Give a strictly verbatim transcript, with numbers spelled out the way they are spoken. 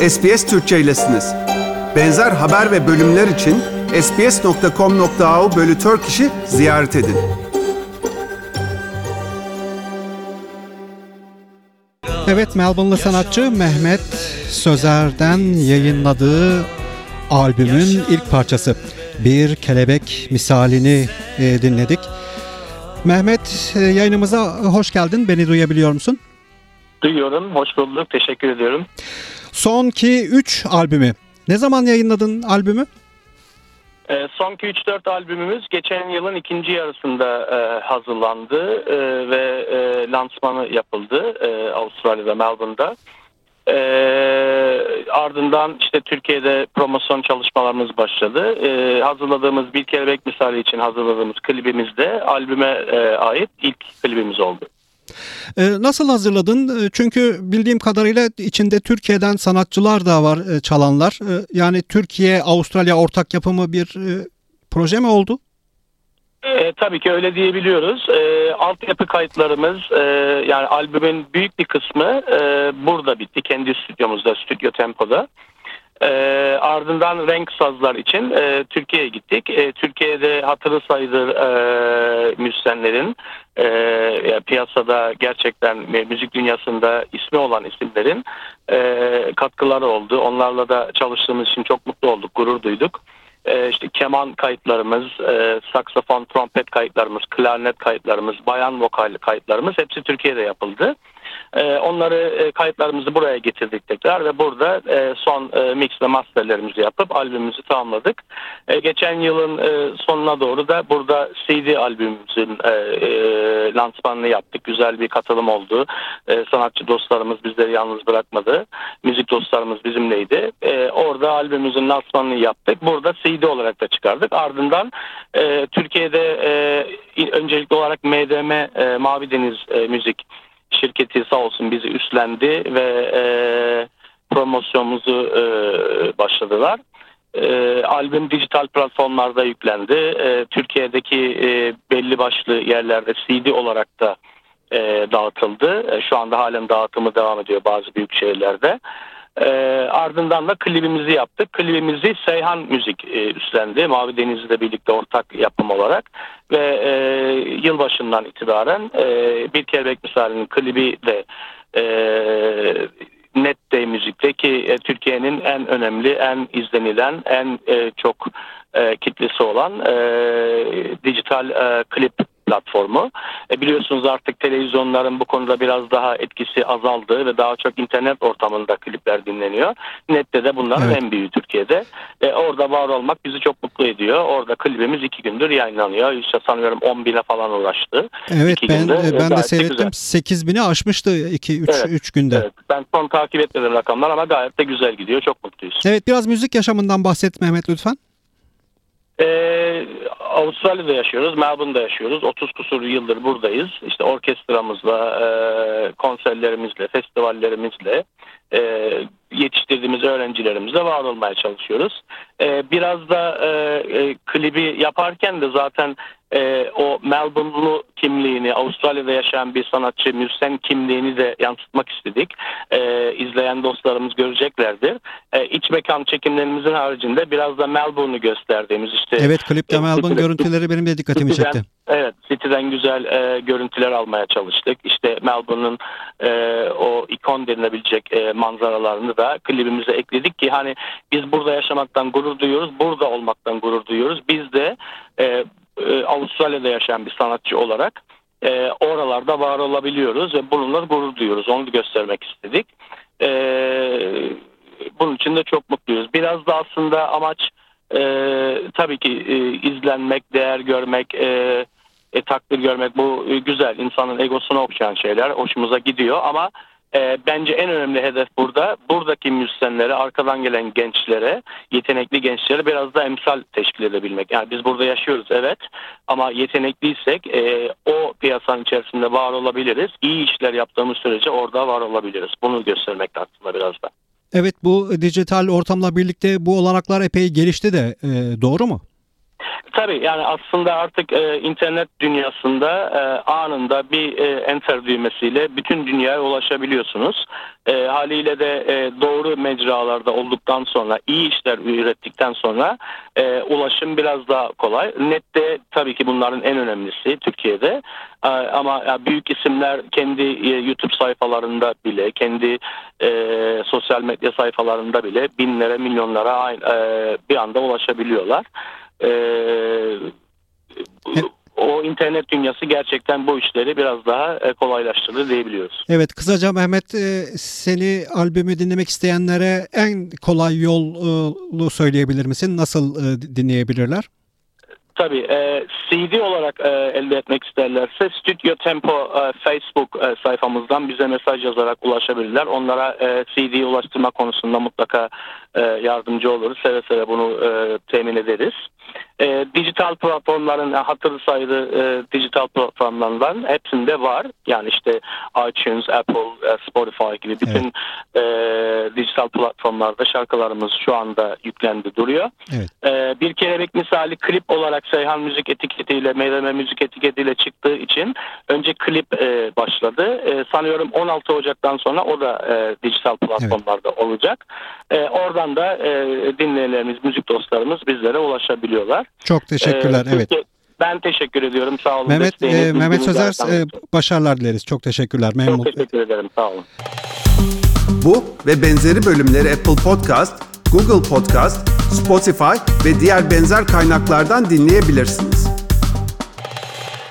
S B S Türkçe ilesiniz. Benzer haber ve bölümler için sbs.com.au bölü Turkish'i ziyaret edin. Evet, Melbourne'lı sanatçı Mehmet Sözer'den yayınladığı albümün ilk parçası Bir Kelebek Misalini e, dinledik. Mehmet, e, yayınımıza hoş geldin. Beni duyabiliyor musun? Duyuyorum. Hoş bulduk. Teşekkür ediyorum. Sonki üç albümü. Ne zaman yayınladın albümü? E, sonki üç dört albümümüz geçen yılın ikinci yarısında e, hazırlandı e, ve e, lansmanı yapıldı e, Avustralya'da, Melbourne'da. E, ardından işte Türkiye'de promosyon çalışmalarımız başladı. E, hazırladığımız Bir Kelebek Misali için hazırladığımız klibimiz de albüme e, ait ilk klibimiz oldu. Ee, nasıl hazırladın? Çünkü bildiğim kadarıyla içinde Türkiye'den sanatçılar da var, e, çalanlar. E, yani Türkiye-Avustralya ortak yapımı bir e, proje mi oldu? E, tabii ki öyle diyebiliyoruz. E, altyapı kayıtlarımız, e, yani albümün büyük bir kısmı e, burada bitti. Kendi stüdyomuzda, Stüdyo Tempo'da. E, ardından renk sazlar için e, Türkiye'ye gittik. E, Türkiye'de hatırı sayılır e, müzisyenlerin, e, piyasada gerçekten müzik dünyasında ismi olan isimlerin e, katkıları oldu. Onlarla da çalıştığımız için çok mutlu olduk, gurur duyduk. E, işte keman kayıtlarımız, e, saksafon, trompet kayıtlarımız, klarnet kayıtlarımız, bayan vokal kayıtlarımız hepsi Türkiye'de yapıldı. E, onları e, kayıtlarımızı buraya getirdik tekrar ve burada e, son e, mix ve masterlerimizi yapıp albümümüzü tamamladık. E, geçen yılın e, sonuna doğru da burada C D albümümüzün e, e, lansmanını yaptık. Güzel bir katılım oldu. E, sanatçı dostlarımız bizleri yalnız bırakmadı. Müzik dostlarımız bizimleydi. E, orada albümümüzün lansmanını yaptık. Burada C D olarak da çıkardık. Ardından e, Türkiye'de e, öncelikli olarak M D M e, Mavi Deniz e, Müzik şirketi sağ olsun bizi üstlendi ve e, promosyonumuzu e, başladılar. E, albüm dijital platformlarda yüklendi. E, Türkiye'deki e, belli başlı yerlerde C D olarak da e, dağıtıldı. E, şu anda halen dağıtımı devam ediyor bazı büyük şehirlerde. E, ardından da klibimizi yaptık. Klibimizi Seyhan Müzik e, üstlendi. Mavi Deniz'le birlikte ortak yapım olarak ve e, yılbaşından itibaren e, Bir Kelebek Misali'nin klibi de e, Net Müzik'te ki e, Türkiye'nin en önemli, en izlenilen, en e, çok e, kitlesi olan e, dijital e, klip platformu. E biliyorsunuz artık televizyonların bu konuda biraz daha etkisi azaldı ve daha çok internet ortamında klipler dinleniyor. Net'te de bunların evet. en büyüğü Türkiye'de. E orada var olmak bizi çok mutlu ediyor. Orada klibimiz iki gündür yayınlanıyor. İşte sanıyorum on bine falan uğraştı. Evet, iki ben günde. ben de Gayet seyrettim. sekiz bini aşmıştı iki üç evet. üç günde. Evet. Ben son takip etmedim rakamlar ama gayet de güzel gidiyor. Çok mutluyuz. Evet, biraz müzik yaşamından bahset Mehmet lütfen. Ee, Avustralya'da yaşıyoruz, Melbourne'da yaşıyoruz. otuz kusur yıldır buradayız. İşte orkestramızla, e, konserlerimizle, festivallerimizle, e, yetiştirdiğimiz öğrencilerimizle var olmaya çalışıyoruz. E, biraz da e, e, klibi yaparken de zaten e, o Melbourne'lu kimliğini, Avustralya'da yaşayan bir sanatçı, müzisyen kimliğini de yansıtmak istedik. E, izleyen dostlarımız göreceklerdir. E, iç mekan çekimlerimizin haricinde biraz da Melbourne'u gösterdiğimiz işte. Evet, klipte Melbourne görüntüleri benim de dikkatimi City'den, çekti. Evet, City'den güzel e, görüntüler almaya çalıştık. İşte Melbourne'un e, o ikon denilebilecek e, manzaralarını da klibimize ekledik ki hani biz burada yaşamaktan gurur duyuyoruz, burada olmaktan gurur duyuyoruz. Biz de e, e, Avustralya'da yaşayan bir sanatçı olarak e, oralarda var olabiliyoruz ve bununla gurur duyuyoruz. Onu da göstermek istedik. E, bunun için de çok mutluyuz. Biraz da aslında amaç e, tabii ki e, izlenmek, değer görmek, e, e, takdir görmek bu e, güzel. İnsanın egosunu okşayan şeyler hoşumuza gidiyor ama e, bence en önemli hedef burada buradaki müzisyenlere, arkadan gelen gençlere, yetenekli gençlere biraz da emsal teşkil edebilmek. Yani biz burada yaşıyoruz evet ama yetenekliysek e, o piyasanın içerisinde var olabiliriz. İyi işler yaptığımız sürece orada var olabiliriz. Bunu göstermek aslında biraz da. Evet, bu dijital ortamla birlikte bu olanaklar epey gelişti de e, doğru mu? Tabii yani aslında artık e, internet dünyasında e, anında bir e, enter düğmesiyle bütün dünyaya ulaşabiliyorsunuz. E, haliyle de e, doğru mecralarda olduktan sonra, iyi işler ürettikten sonra e, ulaşım biraz daha kolay. Net de tabii ki bunların en önemlisi Türkiye'de. E, ama ya, büyük isimler kendi e, YouTube sayfalarında bile, kendi e, sosyal medya sayfalarında bile binlere, milyonlara aynı, e, bir anda ulaşabiliyorlar. Ee, o internet dünyası gerçekten bu işleri biraz daha kolaylaştırdı diyebiliyoruz. Evet, kısaca Mehmet, e, seni albümü dinlemek isteyenlere en kolay yolu söyleyebilir misin? Nasıl e, dinleyebilirler? Tabii e, C D olarak e, elde etmek isterlerse Stüdyo Tempo e, Facebook e, sayfamızdan bize mesaj yazarak ulaşabilirler. Onlara e, C D ulaştırma konusunda mutlaka e, yardımcı oluruz. Seve seve bunu e, temin ederiz. E, dijital platformların hatırı sayılı e, dijital platformlardan hepsinde var. Yani işte iTunes, Apple, e, Spotify gibi bütün evet. e, dijital platformlarda şarkılarımız şu anda yüklendi duruyor. Evet. E, bir kelebek misali klip olarak Seyhan Müzik etiketiyle, Meyreme Müzik etiketiyle çıktığı için önce klip e, başladı. E, sanıyorum on altı Ocak'tan sonra o da e, dijital platformlarda evet. olacak. E, oradan da e, dinleyenlerimiz, müzik dostlarımız bizlere ulaşabiliyorlar. Çok teşekkürler. E, evet. Ben teşekkür ediyorum. Sağ olun. Mehmet e, Mehmet Sözer, e, başarılar dileriz. Çok teşekkürler. Memnun. Çok teşekkür ederim. Sağ olun. Bu ve benzeri bölümleri Apple Podcast, Google Podcast, Spotify ve diğer benzer kaynaklardan dinleyebilirsiniz.